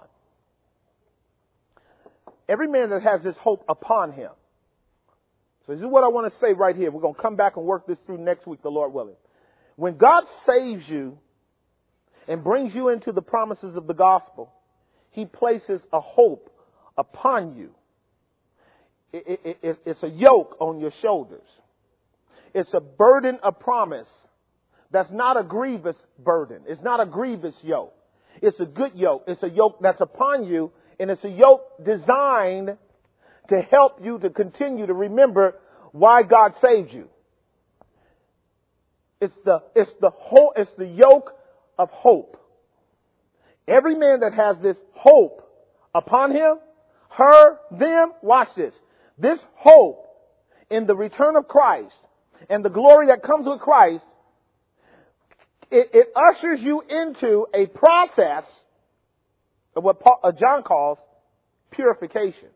Every man that has this hope upon him. So this is what I want to say right here. We're going to come back and work this through next week, the Lord willing. When God saves you and brings you into the promises of the gospel, He places a hope upon you. It, it, it, it's a yoke on your shoulders. It's a burden of promise. That's not a grievous burden. It's not a grievous yoke. It's a good yoke. It's a yoke that's upon you, and it's a yoke designed to help you to continue to remember why God saved you. It's the, it's the whole, it's the yoke of hope. Every man that has this hope upon him, her, them, watch this. This hope in the return of Christ and the glory that comes with Christ, it, it ushers you into a process of what Paul, uh, John calls purification.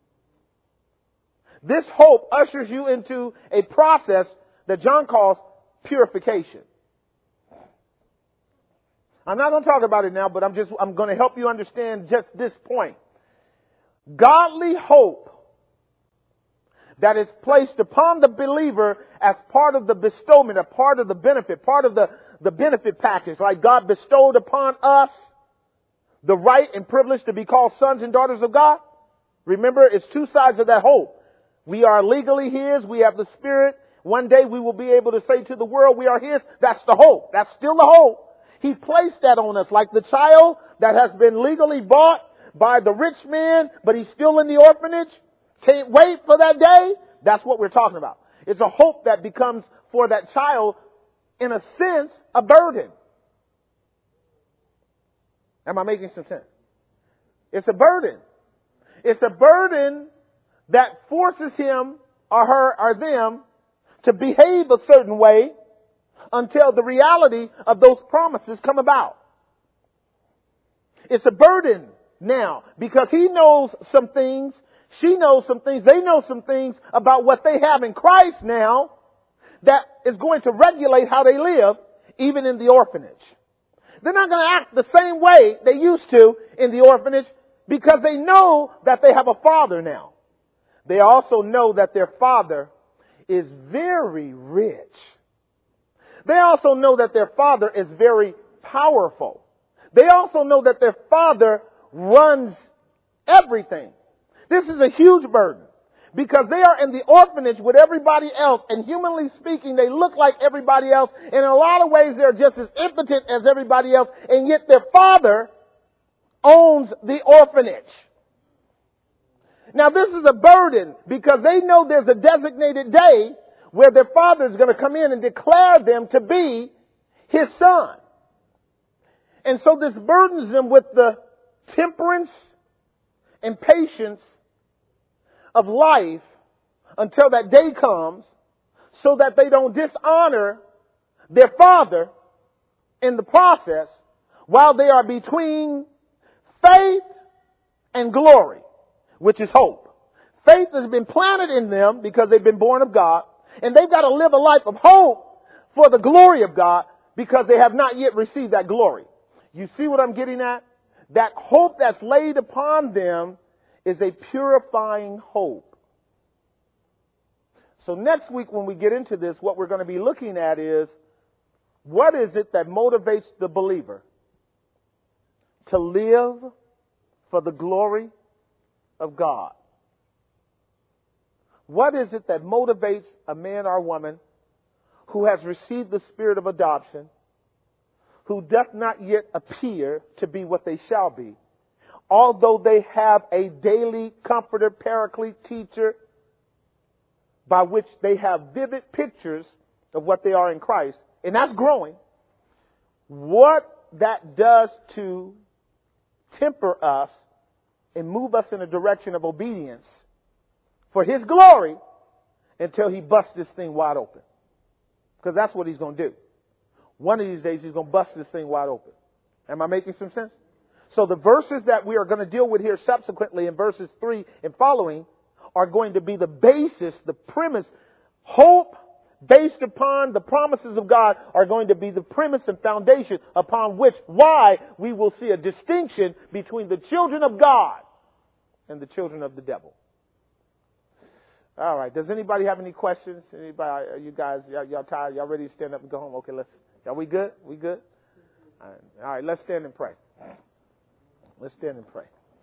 This hope ushers you into a process that John calls purification. I'm not going to talk about it now, but I'm just, I'm going to help you understand just this point. Godly hope that is placed upon the believer as part of the bestowment, a part of the benefit, part of the, the benefit package. Like God bestowed upon us the right and privilege to be called sons and daughters of God. Remember, it's two sides of that hope. We are legally His. We have the Spirit. One day we will be able to say to the world, we are His. That's the hope. That's still the hope. He placed that on us, like the child that has been legally bought by the rich man, but he's still in the orphanage. Can't wait for that day. That's what we're talking about. It's a hope that becomes for that child, in a sense, a burden. Am I making some sense? It's a burden. It's a burden that forces him or her or them to behave a certain way until the reality of those promises come about. It's a burden now because he knows some things, she knows some things, they know some things about what they have in Christ now that is going to regulate how they live even in the orphanage. They're not going to act the same way they used to in the orphanage because they know that they have a father now. They also know that their father is very rich. They also know that their father is very powerful. They also know that their father runs everything. This is a huge burden because they are in the orphanage with everybody else, and humanly speaking, they look like everybody else. And in a lot of ways, they're just as impotent as everybody else, and yet their father owns the orphanage. Now, this is a burden because they know there's a designated day where their father is going to come in and declare them to be his son. And so this burdens them with the temperance and patience of life until that day comes so that they don't dishonor their father in the process while they are between faith and glory, which is hope. Faith has been planted in them because they've been born of God, and they've got to live a life of hope for the glory of God because they have not yet received that glory. You see what I'm getting at? That hope that's laid upon them is a purifying hope. So next week when we get into this, what we're going to be looking at is, what is it that motivates the believer to live for the glory of God? What is it that motivates a man or woman who has received the spirit of adoption, who doth not yet appear to be what they shall be, although they have a daily comforter, paraclete, teacher, by which they have vivid pictures of what they are in Christ, and that's growing. What that does to temper us and move us in a direction of obedience for His glory until He busts this thing wide open. Because that's what He's going to do. One of these days He's going to bust this thing wide open. Am I making some sense? So the verses that we are going to deal with here subsequently in verses three and following are going to be the basis, the premise. Hope based upon the promises of God are going to be the premise and foundation upon which, why we will see a distinction between the children of God and the children of the devil. All right. Does anybody have any questions? Anybody? Are you guys, y'all, y'all tired? Y'all ready to stand up and go home? Okay, let's. Are we good? We good? All right. All right. Let's stand and pray. Let's stand and pray.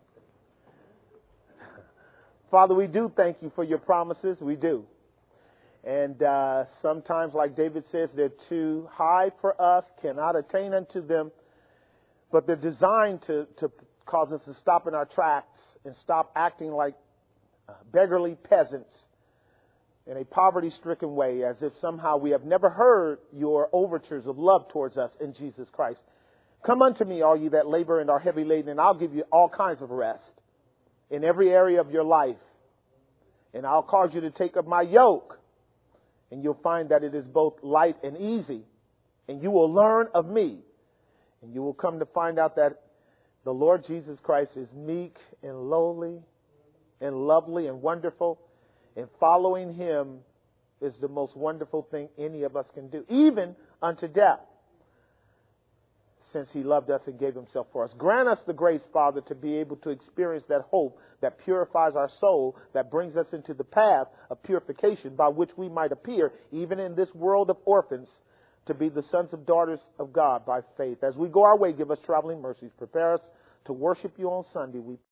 Father, we do thank You for Your promises. We do. And uh, sometimes, like David says, they're too high for us, cannot attain unto them. But they're designed to, to cause us to stop in our tracks and stop acting like beggarly peasants in a poverty-stricken way, as if somehow we have never heard Your overtures of love towards us in Jesus Christ. Come unto me, all ye that labor and are heavy laden, and I'll give you all kinds of rest in every area of your life. And I'll cause you to take up my yoke, and you'll find that it is both light and easy. And you will learn of me, and you will come to find out that the Lord Jesus Christ is meek and lowly and lovely and wonderful, and following Him is the most wonderful thing any of us can do, even unto death. since he loved us and gave himself for us. Grant us the grace, Father, to be able to experience that hope that purifies our soul, that brings us into the path of purification by which we might appear, even in this world of orphans, to be the sons and daughters of God by faith. As we go our way, give us traveling mercies. Prepare us to worship you on Sunday. We